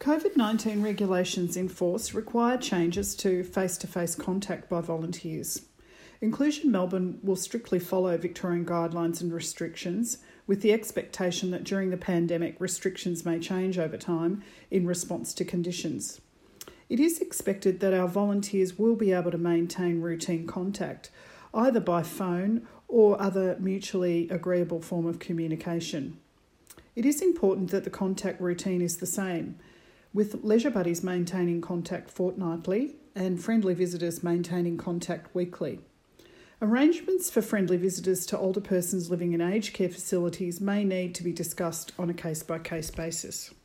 COVID-19 regulations in force require changes to face-to-face contact by volunteers. Inclusion Melbourne will strictly follow Victorian guidelines and restrictions, with the expectation that during the pandemic restrictions may change over time in response to conditions. It is expected that our volunteers will be able to maintain routine contact, either by phone or other mutually agreeable form of communication. It is important that the contact routine is the same, with Leisure Buddies maintaining contact fortnightly and friendly visitors maintaining contact weekly. Arrangements for friendly visitors to older persons living in aged care facilities may need to be discussed on a case-by-case basis.